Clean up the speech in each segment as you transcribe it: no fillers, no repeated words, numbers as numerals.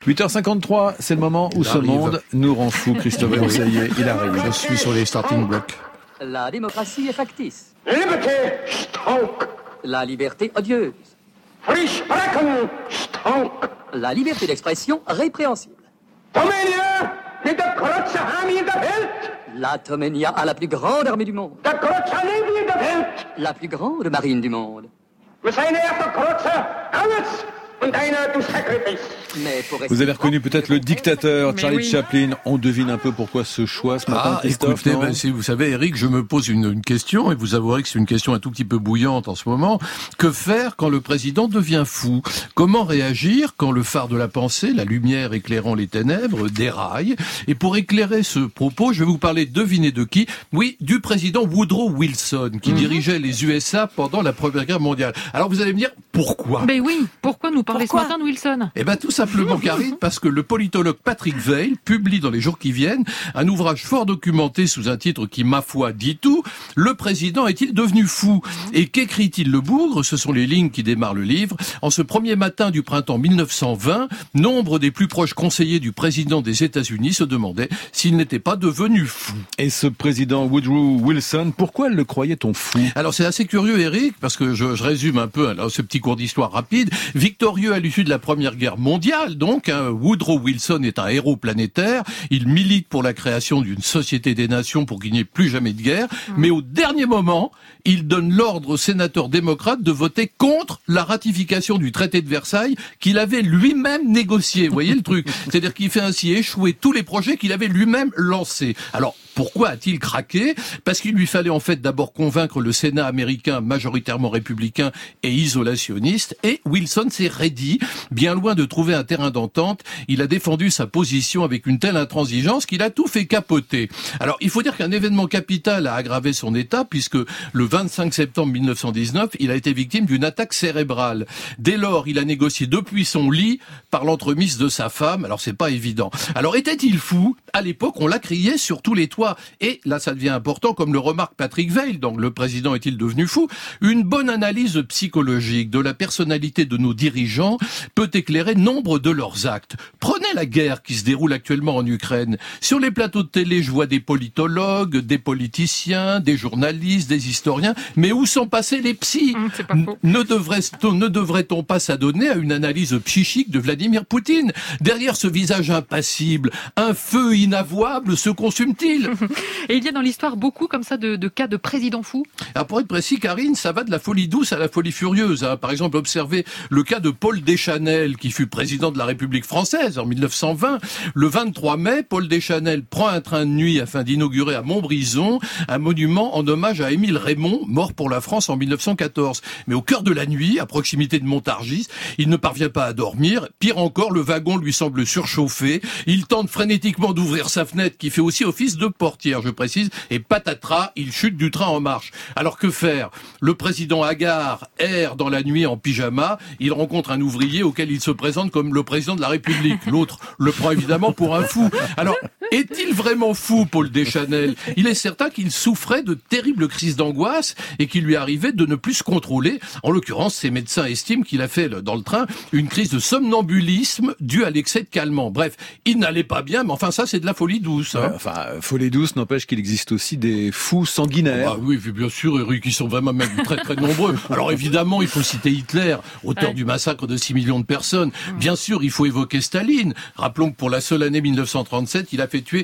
8h53, c'est le moment où ce monde nous rend fou. Christophe Bourseiller, il arrive. Je suis sur les starting blocks. La démocratie est factice. Liberté, Stonk. La liberté odieuse. Free Sprechen, Stonk. La liberté d'expression répréhensible. Dominia, mit der grootste armee der Welt. La Tomenia a la plus grande armée du monde. Der grootste navy der Welt. La plus grande marine du monde. Wir zijn er der grootste alles und einer du sacrifice. Mais pour Vous avez reconnu peut-être le dictateur Charlie Chaplin. On devine un peu pourquoi ce choix ce matin, Christophe. Écoutez, si vous savez, Eric, je me pose une question, et vous avouerez que c'est une question un tout petit peu bouillante en ce moment. Que faire quand le président devient fou? Comment réagir quand le phare de la pensée, la lumière éclairant les ténèbres, déraille? Et pour éclairer ce propos, je vais vous parler, devinez de qui? Oui, du président Woodrow Wilson, qui dirigeait les USA pendant la Première Guerre mondiale. Alors vous allez me dire, pourquoi? Mais oui, pourquoi nous parler ce matin de Wilson? Eh ben, tout simplement, Karine, parce que le politologue Patrick Veil publie dans les jours qui viennent un ouvrage fort documenté sous un titre qui, ma foi, dit tout. Le président est-il devenu fou? Et qu'écrit-il le bougre? Ce sont les lignes qui démarrent le livre. En ce premier matin du printemps 1920, nombre des plus proches conseillers du président des États-Unis se demandaient s'il n'était pas devenu fou. Et ce président Woodrow Wilson, pourquoi le croyait-on fou? Alors c'est assez curieux, Eric, parce que je résume un peu alors, ce petit cours d'histoire rapide. Victorieux à l'issue de la Première Guerre mondiale, donc, Woodrow Wilson est un héros planétaire. Il milite pour la création d'une société des nations pour qu'il n'y ait plus jamais de guerre. Mais au dernier moment, il donne l'ordre aux sénateurs démocrates de voter contre la ratification du traité de Versailles qu'il avait lui-même négocié. Vous voyez le truc? C'est-à-dire qu'il fait ainsi échouer tous les projets qu'il avait lui-même lancés. Alors, pourquoi a-t-il craqué? Parce qu'il lui fallait en fait d'abord convaincre le Sénat américain majoritairement républicain et isolationniste. Et Wilson s'est raidi, bien loin de trouver un terrain d'entente. Il a défendu sa position avec une telle intransigeance qu'il a tout fait capoter. Alors, il faut dire qu'un événement capital a aggravé son état, puisque le 25 septembre 1919, il a été victime d'une attaque cérébrale. Dès lors, il a négocié depuis son lit par l'entremise de sa femme. Alors, c'est pas évident. Alors, était-il fou? À l'époque, on l'a crié sur tous les toits. Et là, ça devient important, comme le remarque Patrick Veil, donc le président est-il devenu fou? Une bonne analyse psychologique de la personnalité de nos dirigeants peut éclairer nombre de leurs actes. Prenez la guerre qui se déroule actuellement en Ukraine. Sur les plateaux de télé, je vois des politologues, des politiciens, des journalistes, des historiens, mais où sont passés les psys? C'est pas faux. Ne devrait-on pas s'adonner à une analyse psychique de Vladimir Poutine? Derrière ce visage impassible, un feu inavouable se consume-t-il? Et il y a dans l'histoire beaucoup comme ça de cas de présidents fous. Alors pour être précis, Karine, ça va de la folie douce à la folie furieuse. Par exemple, observez le cas de Paul Deschanel, qui fut président de la République française en 1920. Le 23 mai, Paul Deschanel prend un train de nuit afin d'inaugurer à Montbrison un monument en hommage à Émile Raymond, mort pour la France en 1914. Mais au cœur de la nuit, à proximité de Montargis, il ne parvient pas à dormir. Pire encore, le wagon lui semble surchauffé. Il tente frénétiquement d'ouvrir sa fenêtre, qui fait aussi office de portière, je précise, et patatras, il chute du train en marche. Alors que faire? Le président hagard erre dans la nuit en pyjama, il rencontre un ouvrier auquel il se présente comme le président de la République. L'autre le prend évidemment pour un fou. Alors, est-il vraiment fou, Paul Deschanel? Il est certain qu'il souffrait de terribles crises d'angoisse et qu'il lui arrivait de ne plus se contrôler. En l'occurrence, ses médecins estiment qu'il a fait dans le train une crise de somnambulisme due à l'excès de calmant. Bref, il n'allait pas bien, mais enfin ça c'est de la folie douce. Hein. Folie douce n'empêche qu'il existe aussi des fous sanguinaires. Ah oui, bien sûr, Eric, ils sont vraiment même très très nombreux. Alors évidemment, il faut citer Hitler, auteur du massacre de 6 millions de personnes. Bien sûr, il faut évoquer Staline. Rappelons que pour la seule année 1937, il a fait tuer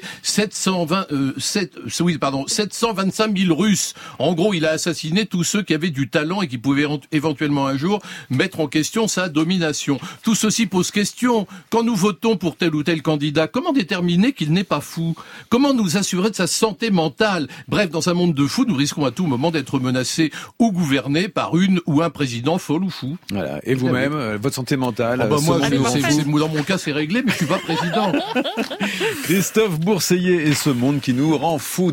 725 000 Russes. En gros, il a assassiné tous ceux qui avaient du talent et qui pouvaient éventuellement un jour mettre en question sa domination. Tout ceci pose question. Quand nous votons pour tel ou tel candidat, comment déterminer qu'il n'est pas fou? Comment nous assurer de sa santé mentale? Bref, dans un monde de fous, nous risquons à tout moment d'être menacés ou gouvernés par une ou un président folle ou fou. Voilà. Et vous-même, votre santé mentale? Moi, dans mon cas, c'est réglé, mais je suis pas président. Christophe Bourseiller et ce monde qui nous rend fous.